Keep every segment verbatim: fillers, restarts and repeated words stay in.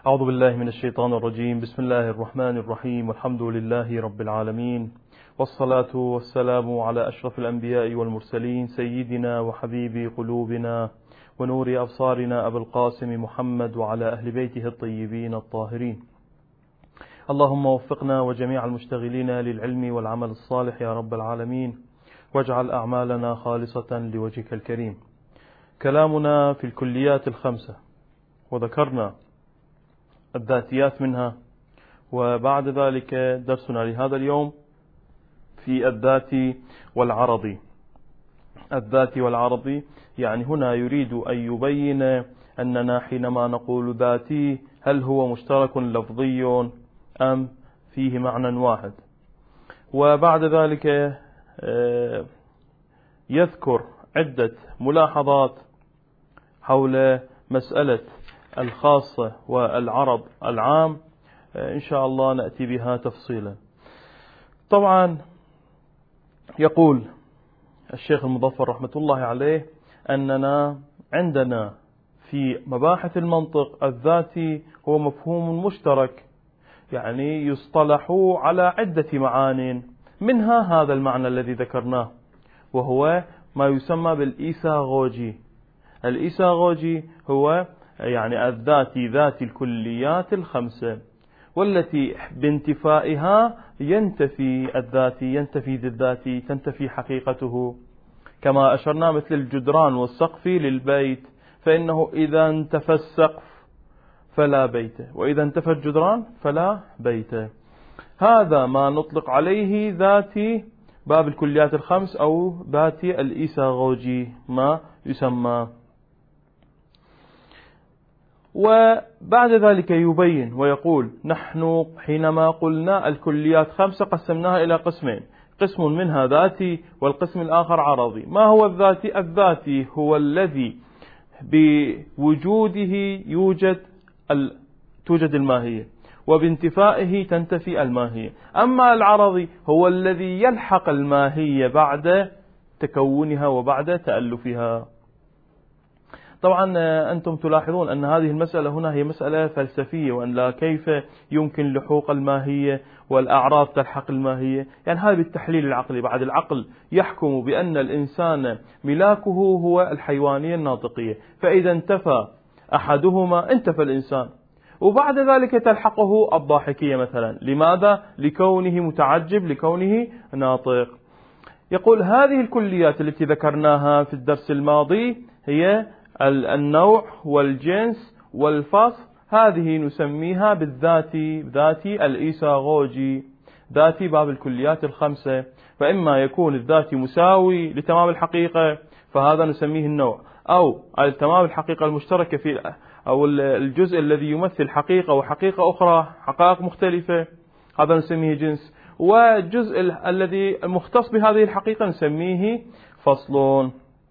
أعوذ بالله من الشيطان الرجيم. بسم الله الرحمن الرحيم، والحمد لله رب العالمين، والصلاة والسلام على أشرف الأنبياء والمرسلين، سيدنا وحبيب قلوبنا ونور أبصارنا أبي القاسم محمد وعلى أهل بيته الطيبين الطاهرين. اللهم وفقنا وجميع المشتغلين للعلم والعمل الصالح يا رب العالمين، واجعل أعمالنا خالصة لوجهك الكريم. كلامنا في الكليات الخمسة، وذكرنا الذاتيات منها، وبعد ذلك درسنا لهذا اليوم في الذاتي والعرضي. الذاتي والعرضي يعني هنا يريد أن يبين أننا حينما نقول ذاتي هل هو مشترك لفظي أم فيه معنى واحد. وبعد ذلك يذكر عدة ملاحظات حول مسألة الخاصة والعرض العام، إن شاء الله نأتي بها تفصيلا. طبعا يقول الشيخ المظفر رحمة الله عليه أننا عندنا في مباحث المنطق الذاتي هو مفهوم مشترك، يعني يصطلح على عدة معان، منها هذا المعنى الذي ذكرناه، وهو ما يسمى بالإيساغوجي. الإيساغوجي هو يعني الذاتي ذات الكليات الخمسة، والتي بانتفائها ينتفي الذاتي، ينتفي الذاتي، تنتفي حقيقته، كما أشرنا مثل الجدران والسقف للبيت، فإنه إذا انتفى السقف فلا بيت، وإذا انتفى الجدران فلا بيت. هذا ما نطلق عليه ذاتي باب الكليات الخمس أو ذاتي الإيساغوجي ما يسمى. وبعد ذلك يبين ويقول نحن حينما قلنا الكليات خمسة قسمناها إلى قسمين، قسم منها ذاتي والقسم الآخر عرضي. ما هو الذاتي؟ الذاتي هو الذي بوجوده يوجد ال... توجد الماهية، وبانتفائه تنتفي الماهية. أما العرضي هو الذي يلحق الماهية بعد تكونها وبعد تألفها. طبعا أنتم تلاحظون أن هذه المسألة هنا هي مسألة فلسفية، وأن لا كيف يمكن لحوق الماهية والأعراض تلحق الماهية، يعني هذا بالتحليل العقلي. بعد العقل يحكم بأن الإنسان ملاكه هو الحيوانية الناطقية، فإذا انتفى أحدهما انتفى الإنسان، وبعد ذلك تلحقه الضاحكية مثلا. لماذا؟ لكونه متعجب، لكونه ناطق. يقول هذه الكليات التي ذكرناها في الدرس الماضي هي النوع والجنس والفصل، هذه نسميها بالذاتي، ذاتي الإيساغوجي، ذاتي باب الكليات الخمسة. فإما يكون الذاتي مساوي لتمام الحقيقة فهذا نسميه النوع، أو تمام الحقيقة المشتركة في أو الجزء الذي يمثل حقيقة وحقيقة أخرى، حقائق مختلفة، هذا نسميه جنس. والجزء الذي مختص بهذه الحقيقة نسميه فصل.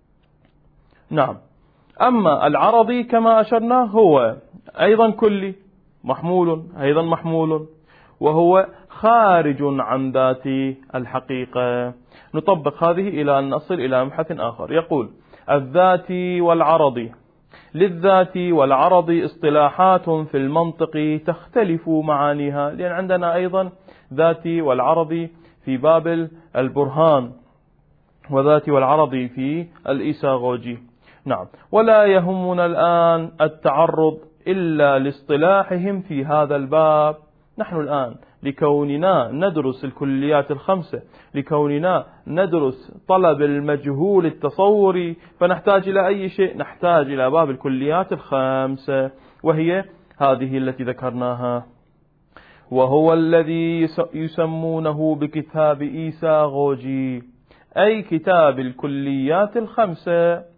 نعم. أما العرضي كما أشرنا هو أيضا كلي محمول، أيضا محمول، وهو خارج عن ذات الحقيقة. نطبق هذه إلى أن نصل إلى مبحث آخر. يقول الذاتي والعرضي. للذاتي والعرضي اصطلاحات في المنطق تختلف معانيها، لأن عندنا أيضا ذاتي والعرضي في باب البرهان، وذاتي والعرضي في الإيساغوجي. نعم. ولا يهمنا الآن التعرض إلا لاصطلاحهم في هذا الباب. نحن الآن لكوننا ندرس الكليات الخمسة، لكوننا ندرس طلب المجهول التصوري، فنحتاج إلى أي شيء؟ نحتاج إلى باب الكليات الخمسة، وهي هذه التي ذكرناها. وهو الذي يسمونه بكتاب إيساغوجي، أي كتاب الكليات الخمسة،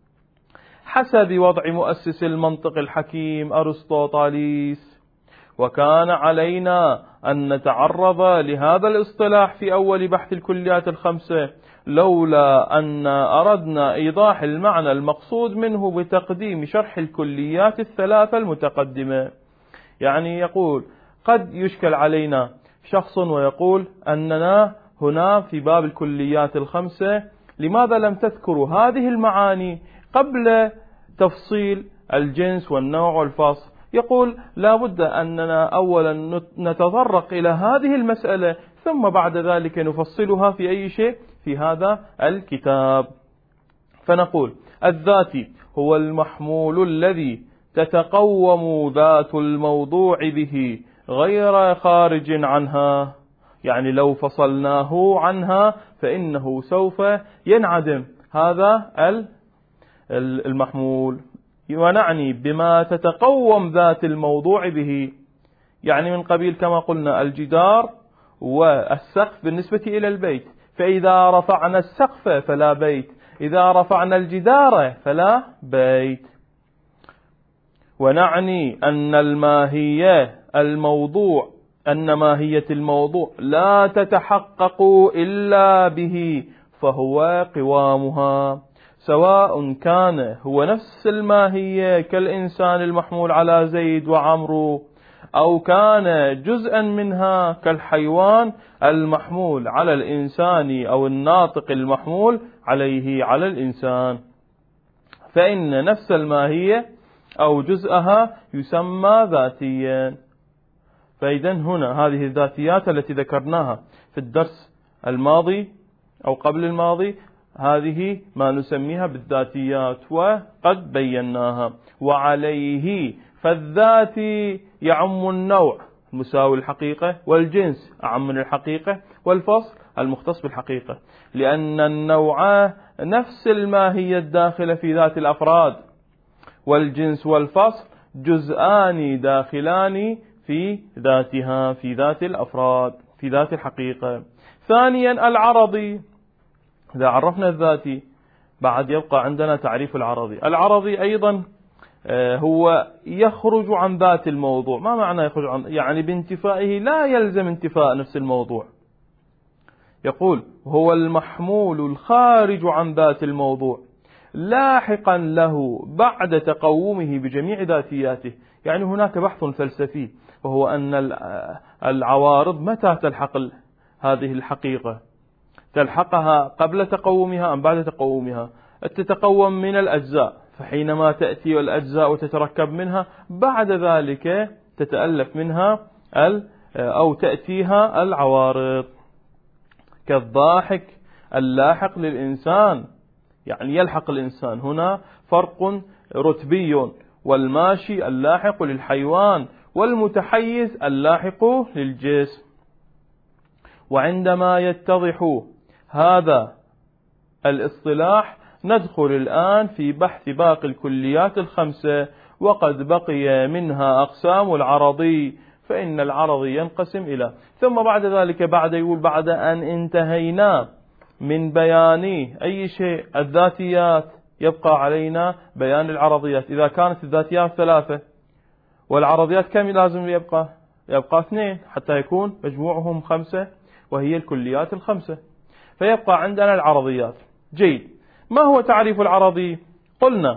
حسب وضع مؤسس المنطق الحكيم أرسطوطاليس. وكان علينا أن نتعرض لهذا الاصطلاح في أول بحث الكليات الخمسة، لولا أن أردنا إيضاح المعنى المقصود منه بتقديم شرح الكليات الثلاثة المتقدمة. يعني يقول قد يشكل علينا شخص ويقول أننا هنا في باب الكليات الخمسة لماذا لم تذكروا هذه المعاني قبل تفصيل الجنس والنوع والفصل؟ يقول لا بد أننا أولا نتطرق إلى هذه المسألة ثم بعد ذلك نفصلها في أي شيء في هذا الكتاب. فنقول الذاتي هو المحمول الذي تتقوم ذات الموضوع به غير خارج عنها، يعني لو فصلناه عنها فإنه سوف ينعدم هذا المحمول. ونعني بما تتقوم ذات الموضوع به، يعني من قبيل كما قلنا الجدار والسقف بالنسبة إلى البيت، فإذا رفعنا السقف فلا بيت، إذا رفعنا الجدار فلا بيت. ونعني أن الماهية الموضوع أن ماهية الموضوع لا تتحقق إلا به، فهو قوامها، سواء كان هو نفس الماهية كالإنسان المحمول على زيد وعمرو، أو كان جزءا منها كالحيوان المحمول على الإنسان أو الناطق المحمول عليه على الإنسان، فإن نفس الماهية أو جزءها يسمى ذاتيا. فإذا هنا هذه الذاتيات التي ذكرناها في الدرس الماضي أو قبل الماضي هذه ما نسميها بالذاتيات وقد بيناها. وعليه فالذاتي يعم النوع مساوي الحقيقة، والجنس أعم من الحقيقة، والفصل المختص بالحقيقة، لأن النوع نفس الماهية الداخلة في ذات الأفراد، والجنس والفصل جزءان داخلان في ذاتها في ذات الأفراد في ذات الحقيقة. ثانيا العرضي، إذا عرفنا الذاتي بعد يبقى عندنا تعريف العرضي. العرضي أيضا هو يخرج عن ذات الموضوع. ما معنى يخرج عن؟ يعني بانتفائه لا يلزم انتفاء نفس الموضوع. يقول هو المحمول الخارج عن ذات الموضوع لاحقا له بعد تقومه بجميع ذاتياته. يعني هناك بحث فلسفي، وهو أن العوارض متى تلحق هذه الحقيقة؟ تلحقها قبل تقومها أم بعد تقومها؟ تتقوم من الأجزاء، فحينما تأتي الأجزاء وتتركب منها بعد ذلك تتألف منها أو تأتيها العوارض. كالضاحك اللاحق للإنسان، يعني يلحق الإنسان، هنا فرق رتبي، والماشي اللاحق للحيوان، والمتحيز اللاحق للجسم. وعندما يتضح هذا الاصطلاح ندخل الآن في بحث باقي الكليات الخمسة، وقد بقي منها أقسام العرضي، فإن العرضي ينقسم إلى. ثم بعد ذلك بعد يقول بعد أن انتهينا من بيان أي شيء الذاتيات يبقى علينا بيان العرضيات. إذا كانت الذاتيات ثلاثة والعرضيات كم لازم يبقى؟ يبقى اثنين حتى يكون مجموعهم خمسة، وهي الكليات الخمسة. فيبقى عندنا العرضيات. جيد، ما هو تعريف العرضي؟ قلنا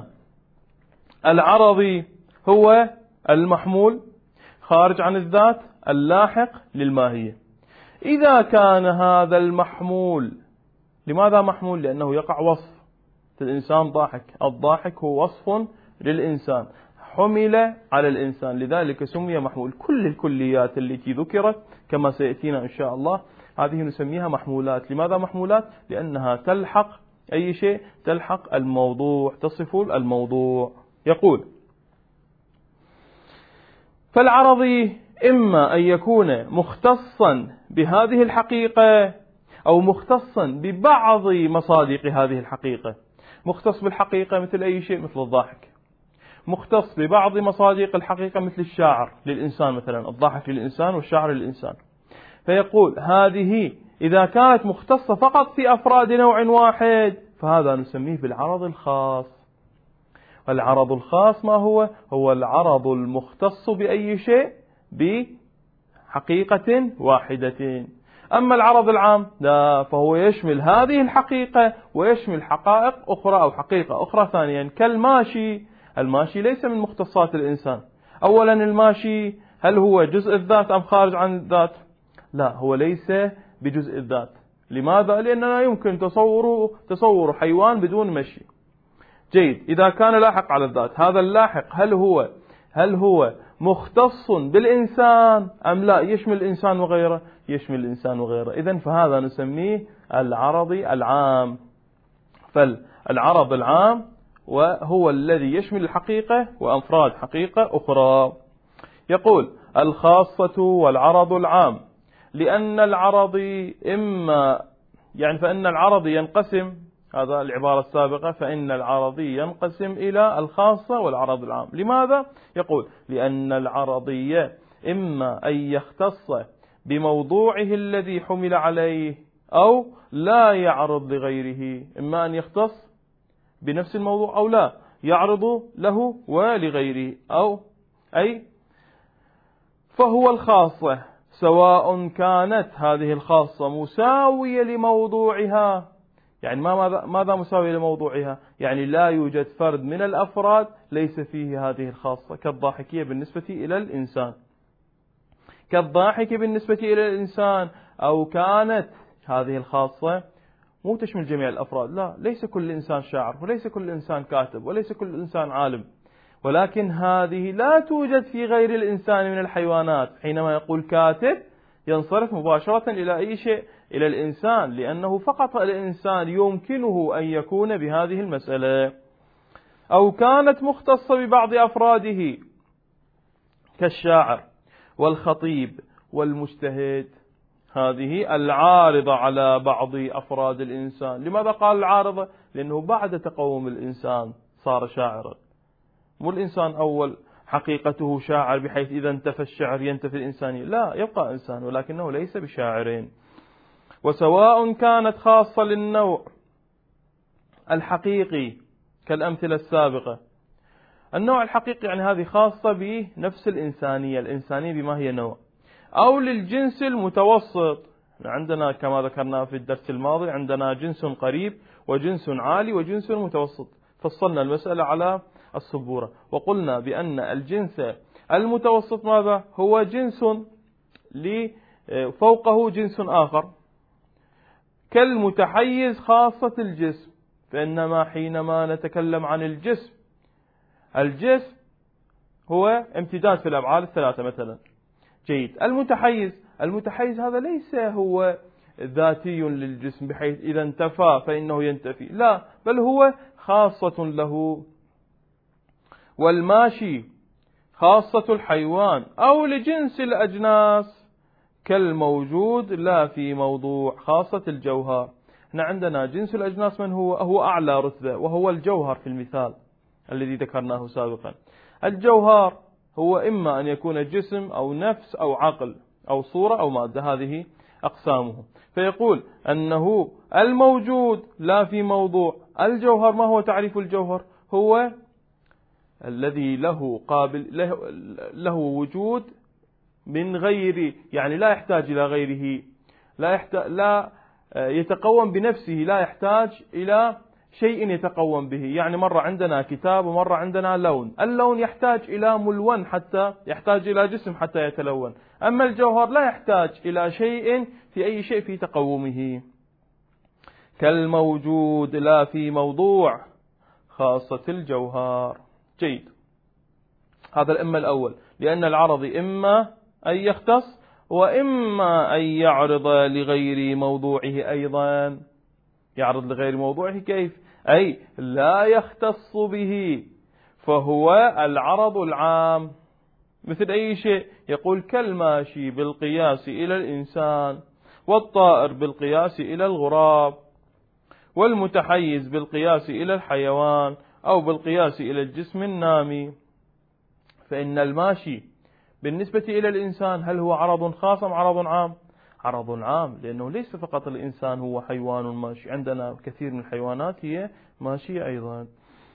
العرضي هو المحمول خارج عن الذات اللاحق للماهية. إذا كان هذا المحمول، لماذا محمول؟ لأنه يقع وصف. الإنسان ضاحك، الضاحك هو وصف للإنسان حمل على الإنسان، لذلك سمي محمول. كل الكليات التي ذكرت كما سيأتينا إن شاء الله هذه نسميها محمولات. لماذا محمولات؟ لأنها تلحق أي شيء، تلحق الموضوع، تصف الموضوع. يقول فالعرضي إما أن يكون مختصا بهذه الحقيقة أو مختصا ببعض مصادق هذه الحقيقة. مختص بالحقيقة مثل أي شيء، مثل الضاحك. مختص ببعض مصادق الحقيقة مثل الشاعر للإنسان، مثلا الضاحك للإنسان والشاعر للإنسان. فيقول هذه إذا كانت مختصة فقط في أفراد نوع واحد فهذا نسميه بالعرض الخاص. العرض الخاص ما هو؟ هو العرض المختص بأي شيء بحقيقة واحدة. أما العرض العام لا، فهو يشمل هذه الحقيقة ويشمل حقائق أخرى أو حقيقة أخرى ثانيا. كالماشي، الماشي ليس من مختصات الإنسان. أولا الماشي هل هو جزء الذات أم خارج عن الذات؟ لا، هو ليس بجزء الذات. لماذا؟ لأننا يمكن تصور تصور حيوان بدون مشي. جيد، إذا كان لاحق على الذات، هذا اللاحق هل هو هل هو مختص بالإنسان أم لا؟ يشمل الإنسان وغيره، يشمل الإنسان وغيره. إذن فهذا نسميه العرضي العام. فالعرض العام وهو الذي يشمل الحقيقة وأفراد حقيقة أخرى. يقول الخاصة والعرض العام، لأن العرضي إما يعني فإن العرضي ينقسم، هذا العبارة السابقة، فإن العرضي ينقسم إلى الخاصة والعرض العام. لماذا؟ يقول لأن العرضي إما أن يختص بموضوعه الذي حمل عليه أو لا يعرض لغيره، إما أن يختص بنفس الموضوع أو لا يعرض له ولغيره، أو أي فهو الخاصة سواء كانت هذه الخاصة مساوية لموضوعها. يعني ماذا ماذا مساوية لموضوعها؟ يعني لا يوجد فرد من الأفراد ليس فيه هذه الخاصة، كالضاحكية بالنسبة إلى الإنسان، كالضاحك بالنسبة إلى الإنسان. أو كانت هذه الخاصة مو تشمل جميع الأفراد، لا، ليس كل إنسان شاعر وليس كل إنسان كاتب وليس كل إنسان عالم، ولكن هذه لا توجد في غير الإنسان من الحيوانات. حينما يقول كاتب ينصرف مباشرة إلى أي شيء؟ إلى الإنسان، لأنه فقط الإنسان يمكنه أن يكون بهذه المسألة. أو كانت مختصة ببعض أفراده كالشاعر والخطيب والمجتهد، هذه العارضة على بعض أفراد الإنسان. لماذا قال العارضة؟ لأنه بعد تقوم الإنسان صار شاعرا، مو الإنسان أول حقيقته شاعر بحيث إذا انتفى الشعر ينتفي الإنسانية، لا، يبقى إنسان ولكنه ليس بشاعرين. وسواء كانت خاصة للنوع الحقيقي كالأمثلة السابقة. النوع الحقيقي يعني هذه خاصة بنفس الإنسانية، الإنسانية بما هي نوع، أو للجنس المتوسط. عندنا كما ذكرنا في الدرس الماضي عندنا جنس قريب وجنس عالي وجنس متوسط، فصلنا المسألة على السبورة وقلنا بأن الجنس المتوسط ماذا؟ هو جنس فوقه جنس آخر، كالمتحيز خاصة الجسم. فإنما حينما نتكلم عن الجسم، الجسم هو امتداد في الأبعاد الثلاثة مثلا. جيد. المتحيز، المتحيز هذا ليس هو ذاتي للجسم بحيث إذا انتفى فإنه ينتفي، لا، بل هو خاصة له. والماشي خاصة الحيوان أو لجنس الأجناس كالموجود لا في موضوع خاصة الجوهر. هنا عندنا جنس الأجناس من هو؟ هو أعلى رتبة وهو الجوهر في المثال الذي ذكرناه سابقا. الجوهر هو إما أن يكون جسم أو نفس أو عقل أو صورة أو مادة، هذه أقسامه. فيقول أنه الموجود لا في موضوع. الجوهر، ما هو تعريف الجوهر؟ هو الذي له قابل له, له وجود من غير، يعني لا يحتاج إلى غيره، لا يحتاج لا يتقوم بنفسه، لا يحتاج إلى شيء يتقوم به. يعني مرة عندنا كتاب ومرة عندنا لون، اللون يحتاج إلى ملون حتى يحتاج إلى جسم حتى يتلون، أما الجوهر لا يحتاج إلى شيء في أي شيء في تقومه. كالموجود لا في موضوع خاصة الجوهر. جيد. هذا الإما الأول، لأن العرضي إما أن يختص وإما أن يعرض لغير موضوعه أيضا. يعرض لغير موضوعه كيف؟ أي لا يختص به، فهو العرض العام. مثل أي شيء، يقول كالماشي بالقياس إلى الإنسان، والطائر بالقياس إلى الغراب، والمتحيز بالقياس إلى الحيوان، أو بالقياس إلى الجسم النامي. فإن الماشي بالنسبة إلى الإنسان هل هو عرض خاص أم عرض عام؟ عرض عام، لأنه ليس فقط الإنسان هو حيوان ماشي، عندنا كثير من الحيوانات هي ماشية أيضا.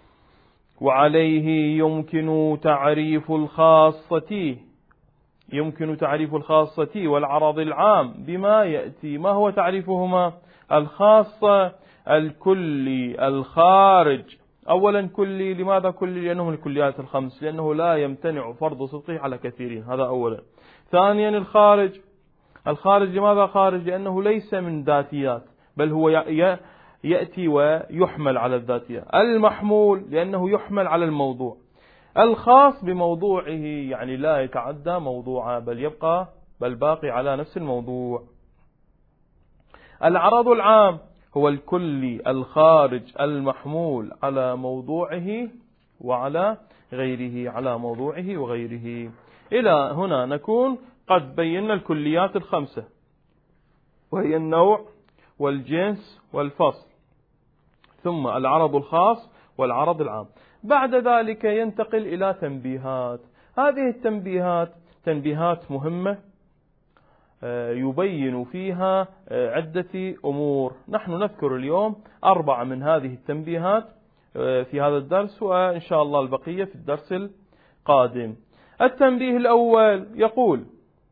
وعليه يمكن تعريف الخاصة يمكن تعريف الخاصة والعرض العام بما يأتي. ما هو تعريفهما؟ الخاصة الكلي الخارج. أولا كلي، لماذا كلي؟ لأنه من الكليات الخمس، لأنه لا يمتنع فرض صدقه على كثيرين، هذا أولا. ثانيا الخارج، الخارج لماذا خارج؟ لأنه ليس من ذاتيات بل هو يأتي ويحمل على الذاتيات. المحمول لأنه يحمل على الموضوع. الخاص بموضوعه، يعني لا يتعدى موضوعه بل يبقى بل باقي على نفس الموضوع. العرض العام هو الكلي الخارج المحمول على موضوعه وعلى غيره، على موضوعه وغيره. إلى هنا نكون قد بينا الكليات الخمسة، وهي النوع والجنس والفصل، ثم العرض الخاص والعرض العام. بعد ذلك ينتقل إلى تنبيهات. هذه التنبيهات تنبيهات مهمة يبين فيها عدة أمور. نحن نذكر اليوم أربعة من هذه التنبيهات في هذا الدرس، وإن شاء الله البقية في الدرس القادم. التنبيه الأول يقول: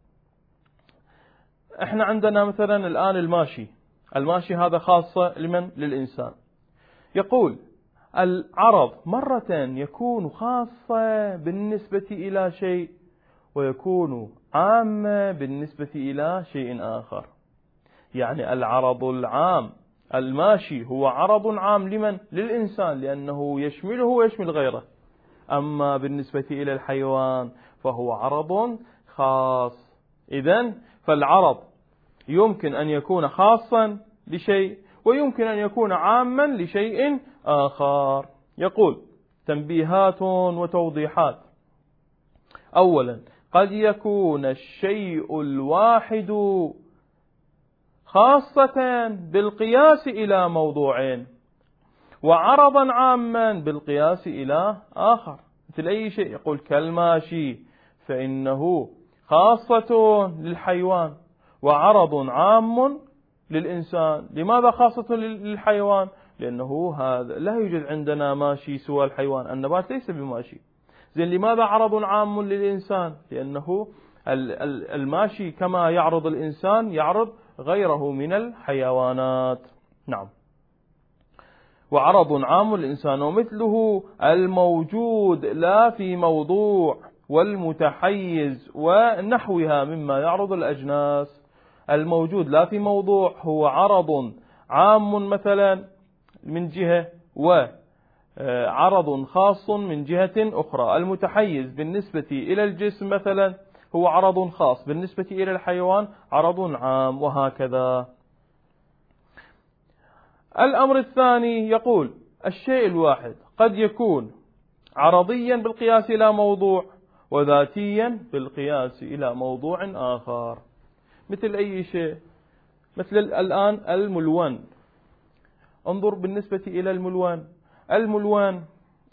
احنا عندنا مثلا الآن الماشي، الماشي هذا خاصة لمن؟ للإنسان. يقول: العرض مرة يكون خاصة بالنسبة إلى شيء، ويكون عامة بالنسبة إلى شيء آخر. يعني العرض العام الماشي هو عرض عام لمن؟ للإنسان، لأنه يشمله ويشمل غيره. أما بالنسبة إلى الحيوان فهو عرض خاص. إذن فالعرض يمكن أن يكون خاصا لشيء، ويمكن أن يكون عاما لشيء آخر. يقول: تنبيهات وتوضيحات. أولا: قد يكون الشيء الواحد خاصة بالقياس إلى موضوعين، وعرضا عاما بالقياس إلى آخر. مثل أي شيء، يقول كالماشي فإنه خاصة للحيوان وعرض عام للإنسان. لماذا خاصة للحيوان؟ لأنه هذا لا يوجد عندنا ماشي سوى الحيوان، النبات ليس بماشي. زين، لماذا عرض عام للإنسان؟ لأنه الماشي كما يعرض الإنسان يعرض غيره من الحيوانات. نعم. وعرض عام للإنسان. ومثله الموجود لا في موضوع والمتحيز ونحوها مما يعرض الأجناس. الموجود لا في موضوع هو عرض عام مثلا من جهة، وعرض خاص من جهة أخرى. المتحيز بالنسبة إلى الجسم مثلا هو عرض خاص، بالنسبة إلى الحيوان عرض عام، وهكذا. الأمر الثاني يقول: الشيء الواحد قد يكون عرضيا بالقياس إلى موضوع، وذاتيا بالقياس إلى موضوع آخر. مثل أي شيء؟ مثل الآن الملون. انظر بالنسبة إلى الملون. الملون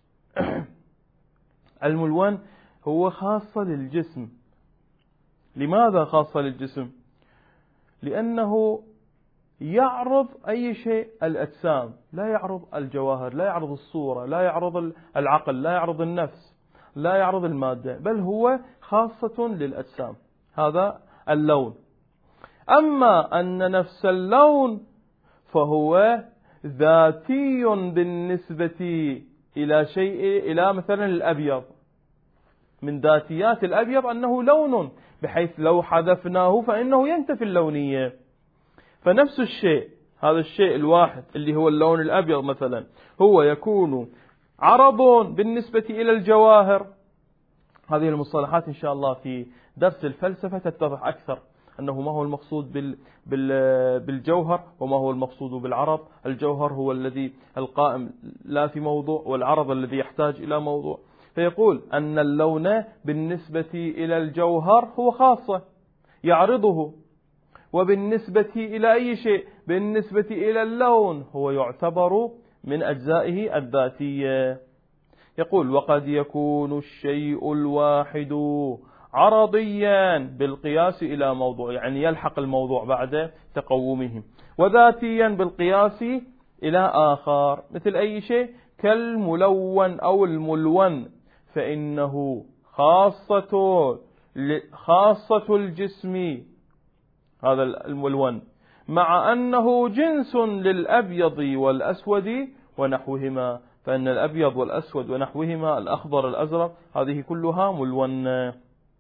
الملون هو خاصة للجسم. لماذا خاصة للجسم؟ لأنه يعرض أي شيء، الأجسام، لا يعرض الجواهر، لا يعرض الصورة، لا يعرض العقل، لا يعرض النفس، لا يعرض المادة، بل هو خاصة للأجسام. هذا اللون. أما أن نفس اللون فهو ذاتي بالنسبة إلى شيء، إلى مثلا الأبيض. من ذاتيات الأبيض أنه لون، بحيث لو حذفناه فإنه ينتفي اللونية. فنفس الشيء، هذا الشيء الواحد اللي هو اللون الأبيض مثلا، هو يكون عرض بالنسبة إلى الجواهر. هذه المصطلحات إن شاء الله في درس الفلسفة تتضح أكثر، أنه ما هو المقصود بال بال بالجوهر وما هو المقصود بالعرض. الجوهر هو الذي القائم لا في موضوع، والعرض الذي يحتاج إلى موضوع. فيقول أن اللون بالنسبة إلى الجوهر هو خاصة يعرضه، وبالنسبة إلى أي شيء بالنسبة إلى اللون هو يعتبر من أجزائه الذاتية. يقول: وقد يكون الشيء الواحد عرضيا بالقياس إلى موضوع، يعني يلحق الموضوع بعد تقومه، وذاتيا بالقياس إلى آخر. مثل أي شيء؟ كالملون أو الملون، فإنه خاصة خاصة الجسم، هذا الملون، مع أنه جنس للأبيض والأسود ونحوهما. فإن الأبيض والأسود ونحوهما، الأخضر الأزرق، هذه كلها ملونة.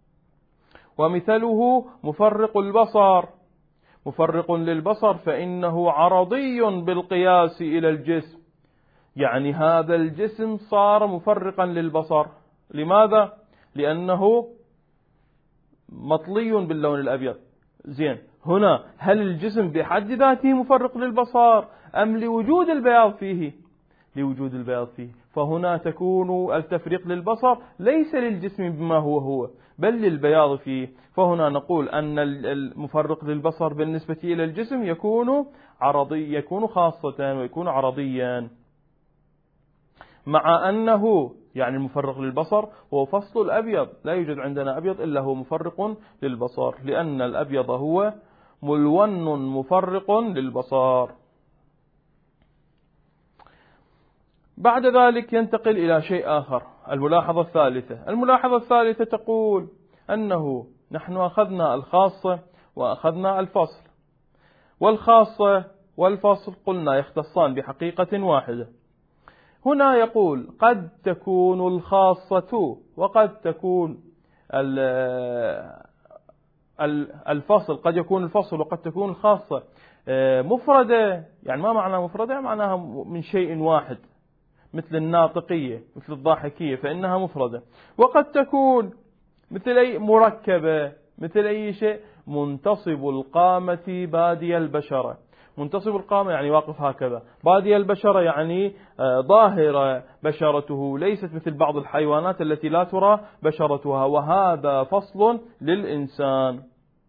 ومثله مفرق البصر. مفرق للبصر فإنه عرضي بالقياس إلى الجسم، يعني هذا الجسم صار مفرقا للبصر، لماذا؟ لأنه مطلي باللون الأبيض. زين، هنا هل الجسم بحد ذاته مفرق للبصر أم لوجود البياض فيه؟ لوجود البياض فيه، فهنا تكون التفريق للبصر ليس للجسم بما هو هو بل للبياض فيه. فهنا نقول أن المفرق للبصر بالنسبة إلى الجسم يكون عرضي، يكون خاصة ويكون عرضيا، مع أنه يعني المفرق للبصر هو فصل الأبيض. لا يوجد عندنا أبيض إلا هو مفرق للبصر، لأن الأبيض هو ملون مفرق للبصر. بعد ذلك ينتقل إلى شيء آخر، الملاحظة الثالثة. الملاحظة الثالثة تقول أنه نحن أخذنا الخاصة وأخذنا الفصل، والخاصة والفصل قلنا يختصان بحقيقة واحدة. هنا يقول قد تكون الخاصة وقد تكون الفصل، قد يكون الفصل وقد تكون الخاصة مفردة. يعني ما معنى مفردة؟ معناها من شيء واحد، مثل الناطقية، مثل الضاحكية، فإنها مفردة. وقد تكون مثل أي مركبة، مثل أي شيء منتصب القامة بادي البشرة. منتصب القامة يعني واقف هكذا، بادي البشرة يعني ظاهرة بشرته، ليست مثل بعض الحيوانات التي لا ترى بشرتها، وهذا فصل للإنسان.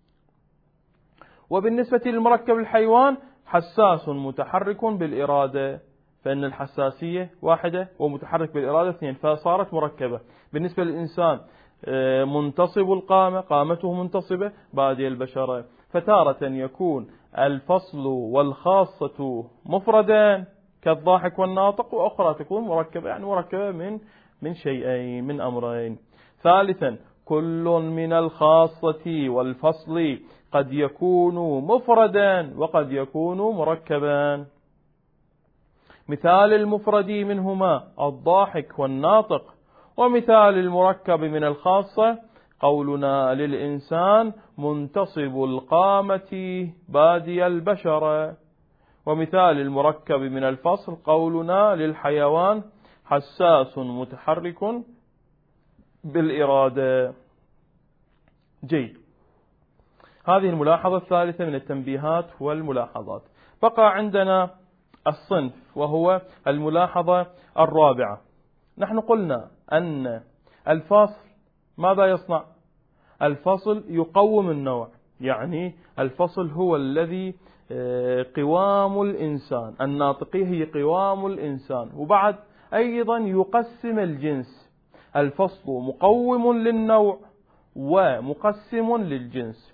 وبالنسبة للمركب الحيوان حساس متحرك بالإرادة، فإن الحساسية واحدة ومتحرك بالإرادة اثنين، فصارت مركبة. بالنسبة للإنسان منتصب القامة، قامته منتصبة بادي البشرة. فتارة يكون الفصل والخاصة مفردان كالضاحك والناطق، وأخرى تكون مركبة، يعني مركبة من من شيئين، من أمرين. ثالثا، كل من الخاصة والفصل قد يكون مفردان وقد يكون مركبان. مثال المفرد منهما الضاحك والناطق، ومثال المركب من الخاصة قولنا للإنسان منتصب القامة بادي البشرة، ومثال المركب من الفصل قولنا للحيوان حساس متحرك بالإرادة. جيد، هذه الملاحظة الثالثة من التنبيهات والملاحظات. بقى عندنا الصنف وهو الملاحظة الرابعة. نحن قلنا أن الفصل ماذا يصنع؟ الفصل يقوم النوع، يعني الفصل هو الذي قوام الإنسان، الناطقية هي قوام الإنسان، وبعد أيضا يقسم الجنس. الفصل مقوم للنوع ومقسم للجنس،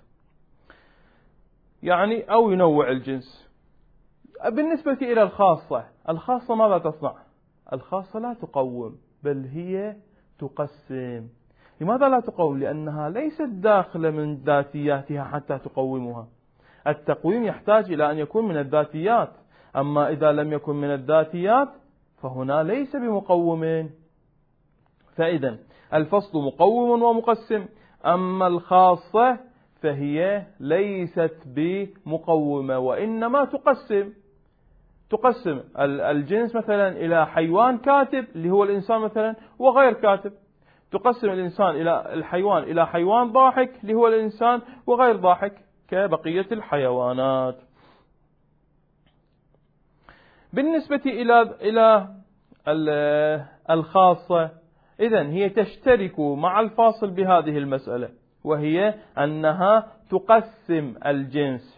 يعني أو ينوع الجنس. بالنسبة إلى الخاصة، الخاصة ماذا تصنع؟ الخاصة لا تقوم بل هي تقسم. لماذا لا تقوم؟ لأنها ليست داخلة من ذاتياتها حتى تقومها. التقويم يحتاج إلى أن يكون من الذاتيات، أما إذا لم يكن من الذاتيات فهنا ليس بمقوم. فإذا الفصل مقوم ومقسم، أما الخاصة فهي ليست بمقومة وإنما تقسم. تقسم الجنس مثلا إلى حيوان كاتب اللي هو الإنسان مثلا وغير كاتب، تقسم الإنسان إلى الحيوان إلى حيوان ضاحك اللي هو الإنسان وغير ضاحك كبقية الحيوانات. بالنسبة إلى إلى الخاصة، إذن هي تشترك مع الفاصل بهذه المسألة، وهي أنها تقسم الجنس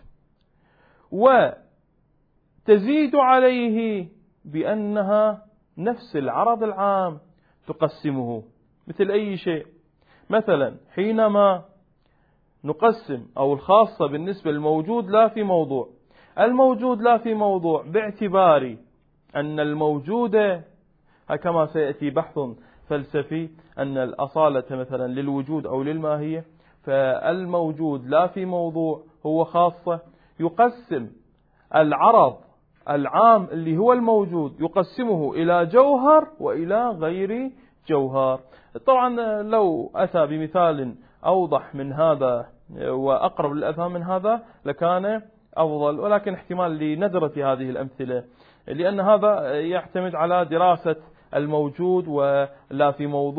وتزيد عليه بأنها نفس العرض العام تقسمه. مثل أي شيء، مثلا حينما نقسم أو الخاصة بالنسبة للموجود لا في موضوع، الموجود لا في موضوع باعتبار أن الموجود كما سيأتي بحث فلسفي أن الأصالة مثلا للوجود أو للماهية، فالموجود لا في موضوع هو خاصة، يقسم العرض العام اللي هو الموجود يقسمه إلى جوهر وإلى غير جوهر. طبعا لو أتى بمثال أوضح من هذا وأقرب للأفهام من هذا لكان أفضل، ولكن احتمال لندرة هذه الأمثلة، لأن هذا يعتمد على دراسة الموجود ولا في موضوع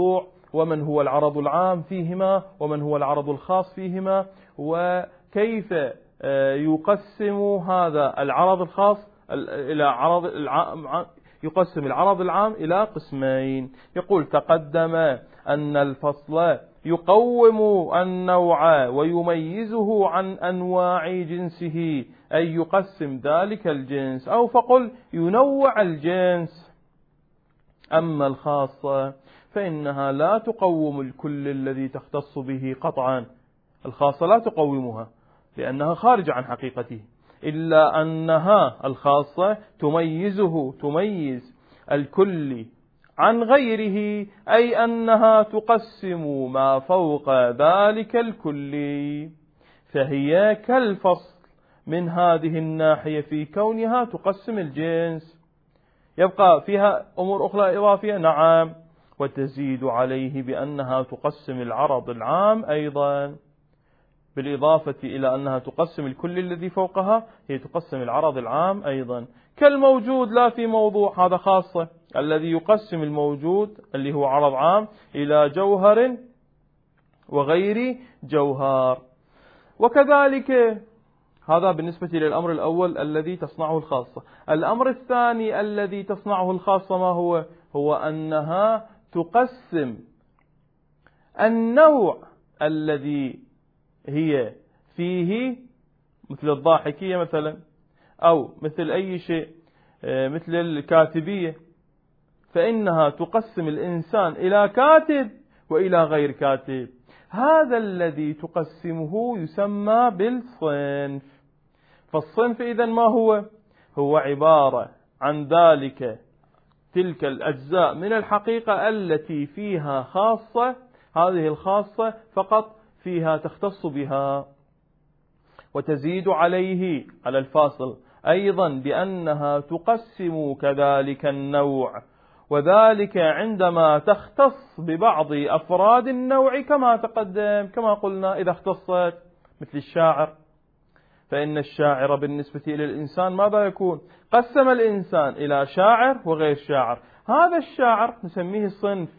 ومن هو العرض العام فيهما ومن هو العرض الخاص فيهما، وكيف يقسم هذا العرض الخاص إلى عرض العام، يقسم العرض العام إلى قسمين. يقول تقدم أن الفصل يقوم النوع ويميزه عن أنواع جنسه، أي يقسم ذلك الجنس، أو فقل ينوع الجنس. أما الخاصة فإنها لا تقوم الكل الذي تختص به قطعا، الخاصة لا تقومها لأنها خارجة عن حقيقته، إلا أنها الخاصة تميزه، تميز الكل عن غيره، أي أنها تقسم ما فوق ذلك الكلي، فهي كالفصل من هذه الناحية في كونها تقسم الجنس. يبقى فيها أمور أخرى إضافية، نعم، وتزيد عليه بأنها تقسم العرض العام أيضا، بالإضافة إلى أنها تقسم الكل الذي فوقها هي تقسم العرض العام أيضا، كالموجود لا في موضوع، هذا خاصة، الذي يقسم الموجود اللي هو عرض عام إلى جوهر وغير جوهر. وكذلك هذا بالنسبة للأمر الأول الذي تصنعه الخاصة. الأمر الثاني الذي تصنعه الخاصة ما هو؟ هو أنها تقسم النوع الذي هي فيه، مثل الضاحكية مثلا، أو مثل أي شيء مثل الكاتبية، فإنها تقسم الإنسان إلى كاتب وإلى غير كاتب. هذا الذي تقسمه يسمى بالصنف. فالصنف إذن ما هو؟ هو عبارة عن ذلك تلك الأجزاء من الحقيقة التي فيها خاصة، هذه الخاصة فقط فيها تختص بها، وتزيد عليه على الفاصل أيضا بأنها تقسم كذلك النوع، وذلك عندما تختص ببعض أفراد النوع كما تقدم، كما قلنا إذا اختصت مثل الشاعر، فإن الشاعر بالنسبة إلى الإنسان ماذا يكون؟ قسم الإنسان إلى شاعر وغير شاعر، هذا الشاعر نسميه صنف،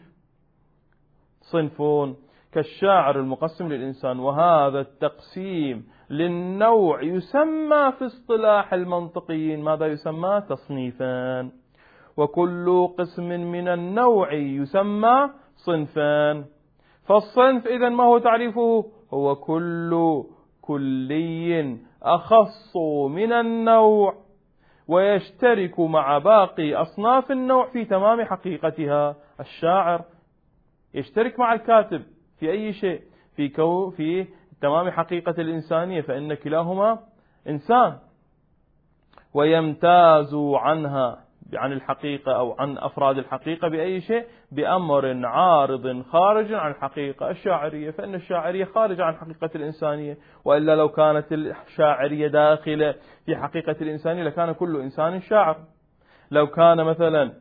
صنفون كالشاعر المقسم للإنسان، وهذا التقسيم للنوع يسمى في اصطلاح المنطقيين ماذا يسمى؟ تصنيفان، وكل قسم من النوع يسمى صنفان. فالصنف إذن ما هو تعريفه؟ هو كل كلي أخص من النوع ويشترك مع باقي أصناف النوع في تمام حقيقتها. الشاعر يشترك مع الكاتب في أي شيء، في كو في تمام حقيقة الإنسانية، فإن كلاهما إنسان، ويمتاز عنها عن الحقيقة أو عن أفراد الحقيقة بأي شيء؟ بأمر عارض خارج عن الحقيقة. الشاعرية، فإن الشاعرية خارجة عن حقيقة الإنسانية، وإلا لو كانت الشاعرية داخلة في حقيقة الإنسانية لكان كل إنسان شاعر. لو كان مثلا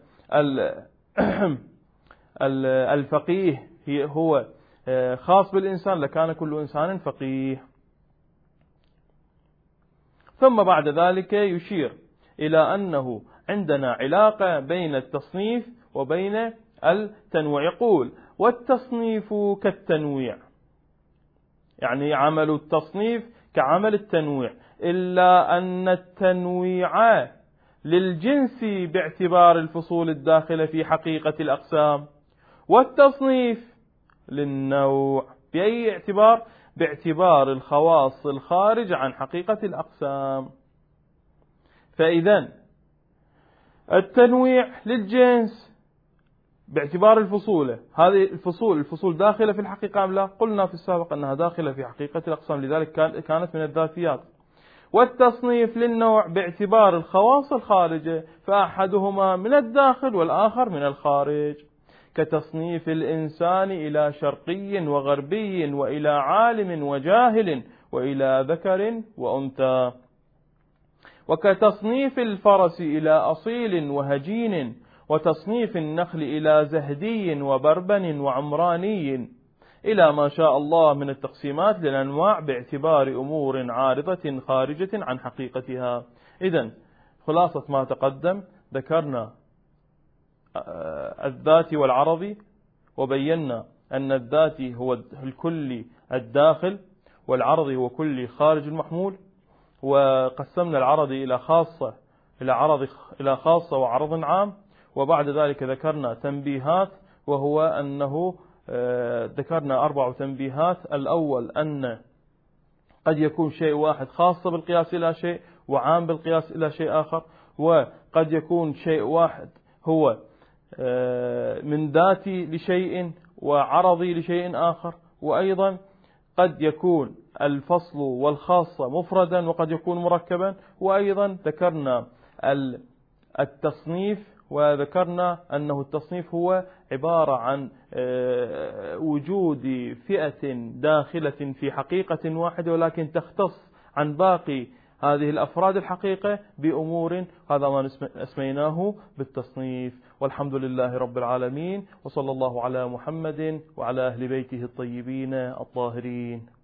الفقيه هو خاص بالإنسان لكان كل إنسان فقيه. ثم بعد ذلك يشير إلى أنه عندنا علاقة بين التصنيف وبين التنويع. يقول والتصنيف كالتنويع، يعني عمل التصنيف كعمل التنويع، إلا أن التنويع للجنس باعتبار الفصول الداخلة في حقيقة الأقسام، والتصنيف للنوع بأي اعتبار؟ باعتبار الخواص الخارج عن حقيقة الأقسام. فإذن التنويع للجنس باعتبار الفصول، هذه الفصول الفصول داخلة في الحقيقة أم لا؟ قلنا في السابق أنها داخلة في حقيقة الأقسام، لذلك كانت من الذاتيات. والتصنيف للنوع باعتبار الخواص الخارجة، فأحدهما من الداخل والآخر من الخارج، كتصنيف الإنسان إلى شرقي وغربي، وإلى عالم وجاهل، وإلى ذكر وأنثى، وكتصنيف الفرس إلى أصيل وهجين، وتصنيف النخل إلى زهدي وبربن وعمراني، إلى ما شاء الله من التقسيمات للأنواع باعتبار أمور عارضة خارجة عن حقيقتها. إذن خلاصة ما تقدم، ذكرنا الذاتي والعرضي، وبينا أن الذاتي هو الكلي الداخل، والعرضي هو كلي خارج المحمول. وقسمنا العرضي إلى خاصة إلى عرض إلى خاصة وعرض عام. وبعد ذلك ذكرنا تنبيهات، وهو أنه ذكرنا أربع تنبيهات. الأول أن قد يكون شيء واحد خاصة بالقياس إلى شيء، وعام بالقياس إلى شيء آخر، وقد يكون شيء واحد هو من ذاتي لشيء وعرضي لشيء آخر. وأيضا قد يكون الفصل والخاصة مفردا وقد يكون مركبا. وأيضا ذكرنا التصنيف، وذكرنا أنه التصنيف هو عبارة عن وجود فئة داخلة في حقيقة واحدة، ولكن تختص عن باقي هذه الأفراد الحقيقة بأمور، هذا ما اسميناه بالتصنيف. والحمد لله رب العالمين، وصلى الله على محمد وعلى أهل بيته الطيبين الطاهرين.